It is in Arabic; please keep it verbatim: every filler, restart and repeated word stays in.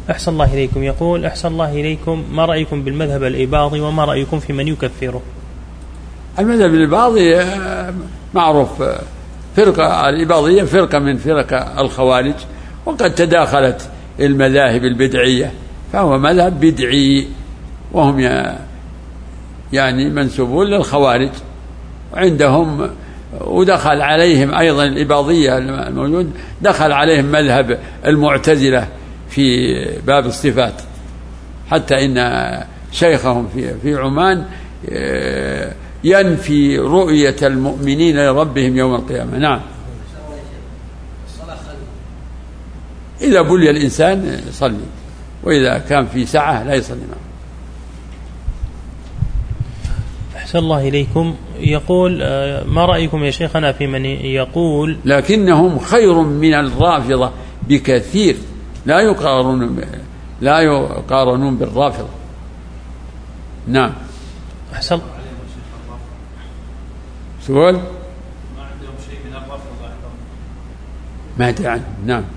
أحسن الله إليكم. يقول أحسن الله إليكم، ما رأيكم بالمذهب الإباضي وما رأيكم في من يكفره؟ المذهب الإباضي معروف، فرقة الإباضية فرقة من فرق الخوارج، وقد تداخلت المذاهب البدعية، فهو مذهب بدعي، وهم يعني منسوبون للخوارج عندهم. ودخل عليهم أيضا الإباضية الموجود، دخل عليهم مذهب المعتزلة في باب الصفات، حتى إن شيخهم في في عمان ينفي رؤية المؤمنين لربهم يوم القيامة. نعم. إذا بلي الإنسان يصلي، وإذا كان في سعة لا يصلي معه. أحسن الله إليكم. يقول ما رأيكم يا شيخنا في من يقول لكنهم خير من الرافضة بكثير، لا يقارنون لا يقارنون بالرافضة. نعم. أحسن. سؤال ما عندهم شيء من الرافضة ما أدري عنه. نعم.